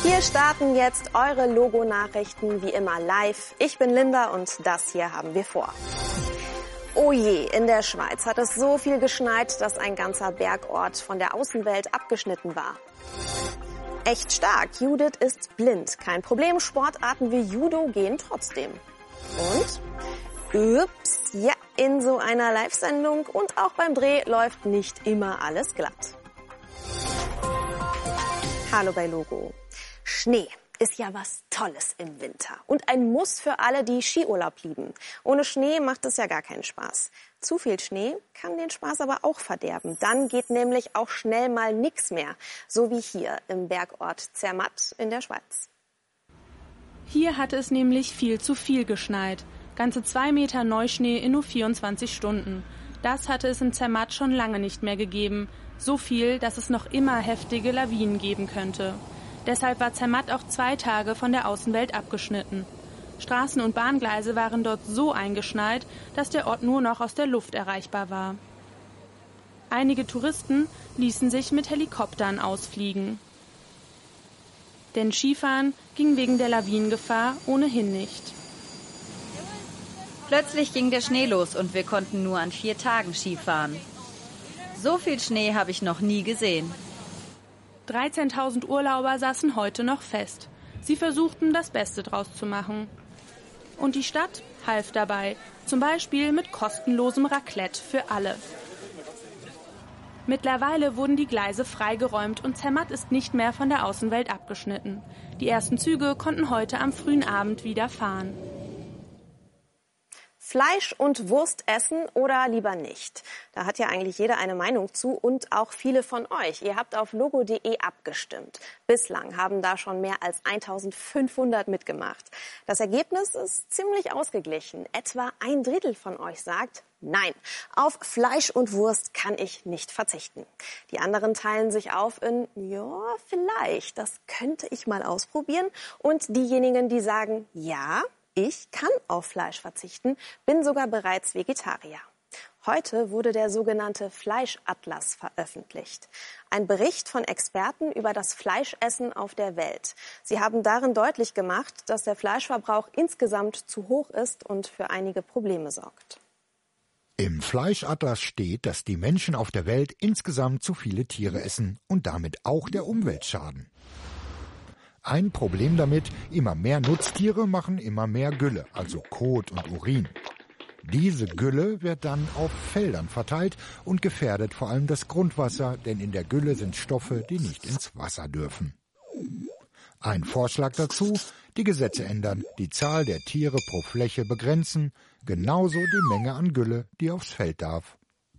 Wir starten jetzt eure Logo-Nachrichten wie immer live. Ich bin Linda und das hier haben wir vor. Oh je, in der Schweiz hat es so viel geschneit, dass ein ganzer Bergort von der Außenwelt abgeschnitten war. Echt stark, Judith ist blind. Kein Problem, Sportarten wie Judo gehen trotzdem. Und? Ups, ja, in so einer Live-Sendung und auch beim Dreh läuft nicht immer alles glatt. Hallo bei Logo. Schnee ist ja was Tolles im Winter und ein Muss für alle, die Skiurlaub lieben. Ohne Schnee macht es ja gar keinen Spaß. Zu viel Schnee kann den Spaß aber auch verderben. Dann geht nämlich auch schnell mal nichts mehr, so wie hier im Bergort Zermatt in der Schweiz. Hier hatte es nämlich viel zu viel geschneit. Ganze 2 Meter Neuschnee in nur 24 Stunden. Das hatte es in Zermatt schon lange nicht mehr gegeben. So viel, dass es noch immer heftige Lawinen geben könnte. Deshalb war Zermatt auch 2 Tage von der Außenwelt abgeschnitten. Straßen und Bahngleise waren dort so eingeschneit, dass der Ort nur noch aus der Luft erreichbar war. Einige Touristen ließen sich mit Helikoptern ausfliegen. Denn Skifahren ging wegen der Lawinengefahr ohnehin nicht. Plötzlich ging der Schnee los und wir konnten nur an 4 Tagen Skifahren. So viel Schnee habe ich noch nie gesehen. 13.000 Urlauber saßen heute noch fest. Sie versuchten, das Beste draus zu machen. Und die Stadt half dabei, zum Beispiel mit kostenlosem Raclette für alle. Mittlerweile wurden die Gleise freigeräumt und Zermatt ist nicht mehr von der Außenwelt abgeschnitten. Die ersten Züge konnten heute am frühen Abend wieder fahren. Fleisch und Wurst essen oder lieber nicht? Da hat ja eigentlich jeder eine Meinung zu und auch viele von euch. Ihr habt auf logo.de abgestimmt. Bislang haben da schon mehr als 1500 mitgemacht. Das Ergebnis ist ziemlich ausgeglichen. Etwa 1/3 von euch sagt, nein, auf Fleisch und Wurst kann ich nicht verzichten. Die anderen teilen sich auf in, ja, vielleicht, das könnte ich mal ausprobieren. Und diejenigen, die sagen, ja, ich kann auf Fleisch verzichten, bin sogar bereits Vegetarier. Heute wurde der sogenannte Fleischatlas veröffentlicht. Ein Bericht von Experten über das Fleischessen auf der Welt. Sie haben darin deutlich gemacht, dass der Fleischverbrauch insgesamt zu hoch ist und für einige Probleme sorgt. Im Fleischatlas steht, dass die Menschen auf der Welt insgesamt zu viele Tiere essen und damit auch der Umwelt schaden. Ein Problem damit, immer mehr Nutztiere machen immer mehr Gülle, also Kot und Urin. Diese Gülle wird dann auf Feldern verteilt und gefährdet vor allem das Grundwasser, denn in der Gülle sind Stoffe, die nicht ins Wasser dürfen. Ein Vorschlag dazu, die Gesetze ändern, die Zahl der Tiere pro Fläche begrenzen, genauso die Menge an Gülle, die aufs Feld darf.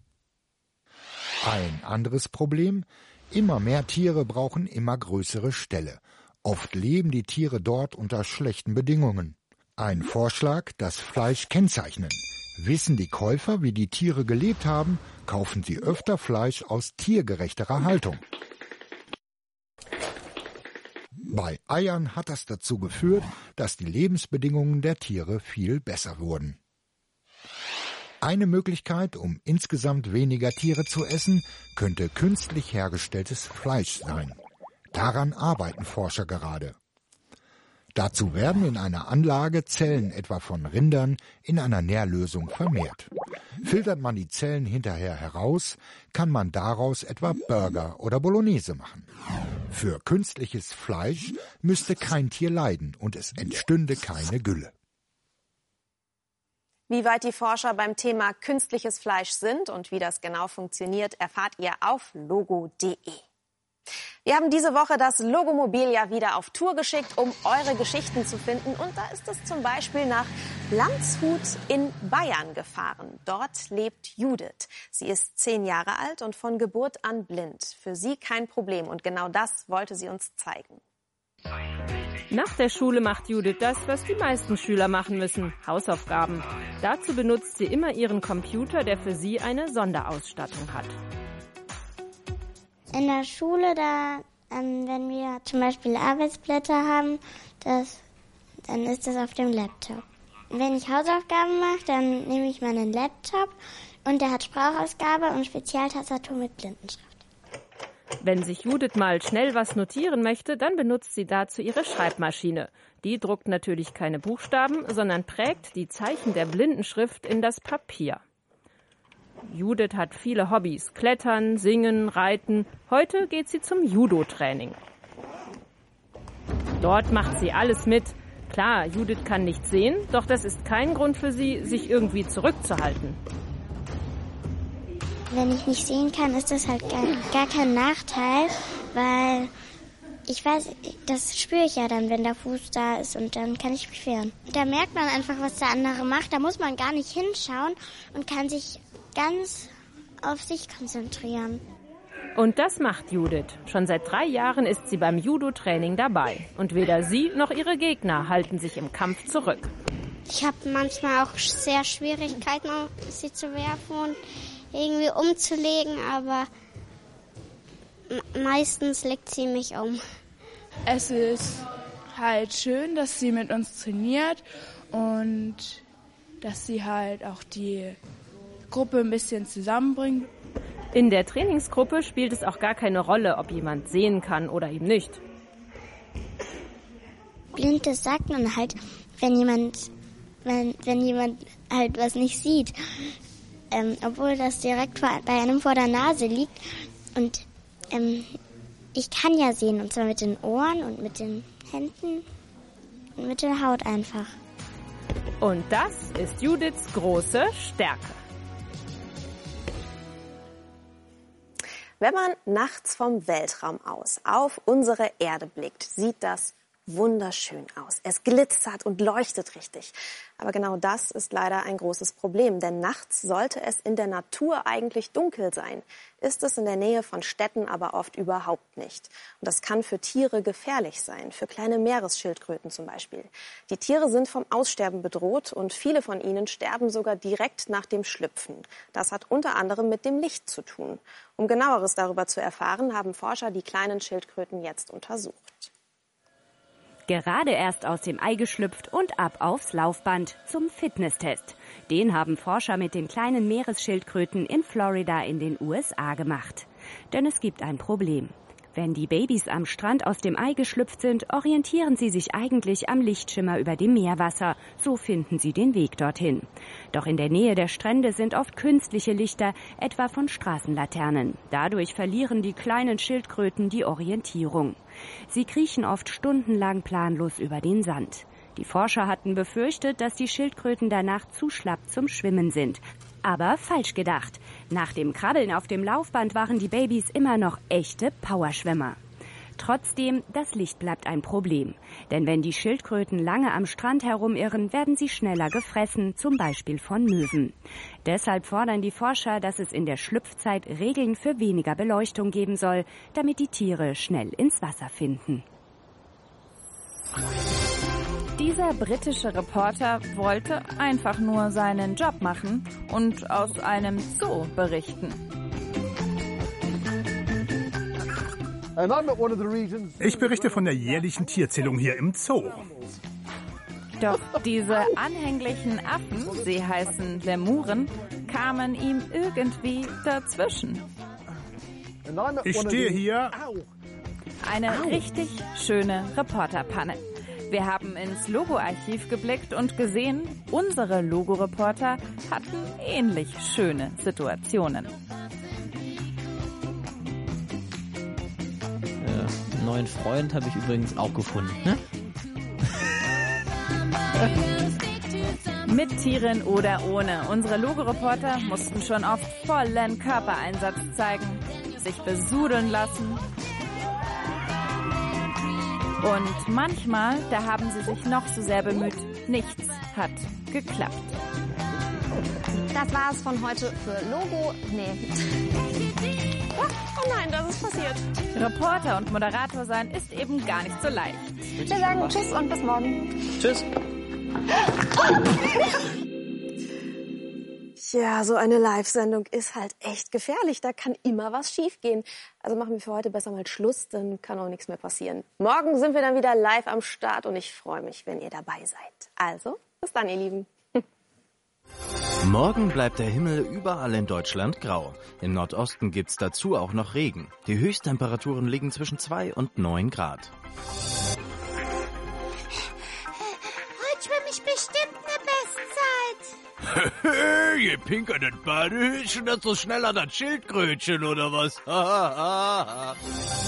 Ein anderes Problem, immer mehr Tiere brauchen immer größere Ställe. Oft leben die Tiere dort unter schlechten Bedingungen. Ein Vorschlag, das Fleisch kennzeichnen. Wissen die Käufer, wie die Tiere gelebt haben, kaufen sie öfter Fleisch aus tiergerechterer Haltung. Bei Eiern hat das dazu geführt, dass die Lebensbedingungen der Tiere viel besser wurden. Eine Möglichkeit, um insgesamt weniger Tiere zu essen, könnte künstlich hergestelltes Fleisch sein. Daran arbeiten Forscher gerade. Dazu werden in einer Anlage Zellen etwa von Rindern in einer Nährlösung vermehrt. Filtert man die Zellen hinterher heraus, kann man daraus etwa Burger oder Bolognese machen. Für künstliches Fleisch müsste kein Tier leiden und es entstünde keine Gülle. Wie weit die Forscher beim Thema künstliches Fleisch sind und wie das genau funktioniert, erfahrt ihr auf logo.de. Wir haben diese Woche das Logomobil ja wieder auf Tour geschickt, um eure Geschichten zu finden. Und da ist es zum Beispiel nach Landshut in Bayern gefahren. Dort lebt Judith. Sie ist 10 Jahre alt und von Geburt an blind. Für sie kein Problem und genau das wollte sie uns zeigen. Nach der Schule macht Judith das, was die meisten Schüler machen müssen, Hausaufgaben. Dazu benutzt sie immer ihren Computer, der für sie eine Sonderausstattung hat. In der Schule, wenn wir zum Beispiel Arbeitsblätter haben, dann ist das auf dem Laptop. Wenn ich Hausaufgaben mache, dann nehme ich meinen Laptop und der hat Sprachausgabe und Spezialtastatur mit Blindenschrift. Wenn sich Judith mal schnell was notieren möchte, dann benutzt sie dazu ihre Schreibmaschine. Die druckt natürlich keine Buchstaben, sondern prägt die Zeichen der Blindenschrift in das Papier. Judith hat viele Hobbys: Klettern, Singen, Reiten. Heute geht sie zum Judo-Training. Dort macht sie alles mit. Klar, Judith kann nicht sehen, doch das ist kein Grund für sie, sich irgendwie zurückzuhalten. Wenn ich nicht sehen kann, ist das halt gar kein Nachteil, weil ich weiß, das spüre ich ja dann, wenn der Fuß da ist, und dann kann ich mich wehren. Da merkt man einfach, was der andere macht. Da muss man gar nicht hinschauen und kann sich ganz auf sich konzentrieren. Und das macht Judith. Schon seit 3 Jahren ist sie beim Judo-Training dabei. Und weder sie noch ihre Gegner halten sich im Kampf zurück. Ich habe manchmal auch sehr Schwierigkeiten, sie zu werfen und irgendwie umzulegen, aber meistens legt sie mich um. Es ist halt schön, dass sie mit uns trainiert und dass sie halt auch die Gruppe ein bisschen zusammenbringt. In der Trainingsgruppe spielt es auch gar keine Rolle, ob jemand sehen kann oder eben nicht. Blind, das sagt man halt, wenn jemand halt was nicht sieht. Obwohl das direkt bei einem vor der Nase liegt. Und ich kann ja sehen, und zwar mit den Ohren und mit den Händen und mit der Haut einfach. Und das ist Judiths große Stärke. Wenn man nachts vom Weltraum aus auf unsere Erde blickt, sieht das wunderschön aus. Es glitzert und leuchtet richtig. Aber genau das ist leider ein großes Problem, denn nachts sollte es in der Natur eigentlich dunkel sein. Ist es in der Nähe von Städten aber oft überhaupt nicht. Und das kann für Tiere gefährlich sein, für kleine Meeresschildkröten zum Beispiel. Die Tiere sind vom Aussterben bedroht und viele von ihnen sterben sogar direkt nach dem Schlüpfen. Das hat unter anderem mit dem Licht zu tun. Um Genaueres darüber zu erfahren, haben Forscher die kleinen Schildkröten jetzt untersucht. Gerade erst aus dem Ei geschlüpft und ab aufs Laufband zum Fitnesstest. Den haben Forscher mit den kleinen Meeresschildkröten in Florida in den USA gemacht. Denn es gibt ein Problem. Wenn die Babys am Strand aus dem Ei geschlüpft sind, orientieren sie sich eigentlich am Lichtschimmer über dem Meerwasser. So finden sie den Weg dorthin. Doch in der Nähe der Strände sind oft künstliche Lichter, etwa von Straßenlaternen. Dadurch verlieren die kleinen Schildkröten die Orientierung. Sie kriechen oft stundenlang planlos über den Sand. Die Forscher hatten befürchtet, dass die Schildkröten danach zu schlapp zum Schwimmen sind. Aber falsch gedacht. Nach dem Krabbeln auf dem Laufband waren die Babys immer noch echte Powerschwimmer. Trotzdem, das Licht bleibt ein Problem. Denn wenn die Schildkröten lange am Strand herumirren, werden sie schneller gefressen, zum Beispiel von Möwen. Deshalb fordern die Forscher, dass es in der Schlüpfzeit Regeln für weniger Beleuchtung geben soll, damit die Tiere schnell ins Wasser finden. Dieser britische Reporter wollte einfach nur seinen Job machen und aus einem Zoo berichten. Ich berichte von der jährlichen Tierzählung hier im Zoo. Doch diese anhänglichen Affen, sie heißen Lemuren, kamen ihm irgendwie dazwischen. Ich stehe hier. Eine richtig schöne Reporterpanne. Wir haben ins Logo-Archiv geblickt und gesehen, unsere Logo-Reporter hatten ähnlich schöne Situationen. Einen neuen Freund habe ich übrigens auch gefunden, ne? Mit Tieren oder ohne. Unsere Logo-Reporter mussten schon oft vollen Körpereinsatz zeigen, sich besudeln lassen. Und manchmal, da haben sie sich noch so sehr bemüht, nichts hat geklappt. Das war's von heute für Logo. Oh nein, das ist passiert. Reporter und Moderator sein ist eben gar nicht so leicht. Wir sagen Tschüss und bis morgen. Tschüss. Ja, so eine Live-Sendung ist halt echt gefährlich. Da kann immer was schiefgehen. Also machen wir für heute besser mal Schluss, dann kann auch nichts mehr passieren. Morgen sind wir dann wieder live am Start und ich freue mich, wenn ihr dabei seid. Also, bis dann, ihr Lieben. Morgen bleibt der Himmel überall in Deutschland grau. Im Nordosten gibt's dazu auch noch Regen. Die Höchsttemperaturen liegen zwischen 2 und 9 Grad. Heute schwimme ich bestimmt eine Bestzeit. Je pinker das Badehöschen, desto schneller das Schildkrötchen, oder was?